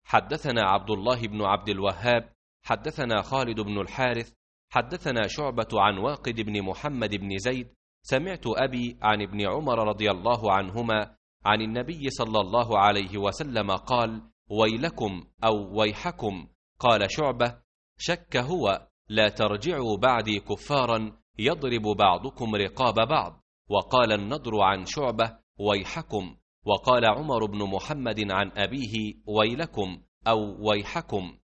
حدثنا عبد الله بن عبد الوهاب حدثنا خالد بن الحارث حدثنا شعبة عن واقد بن محمد بن زيد سمعت أبي عن ابن عمر رضي الله عنهما عن النبي صلى الله عليه وسلم قال: ويلكم أو ويحكم. قال شعبة: شك هو لا ترجعوا بعدي كفارا يضرب بعضكم رقاب بعض. وقال النضر عن شعبة: ويحكم. وقال عمر بن محمد عن أبيه: ويلكم أو ويحكم.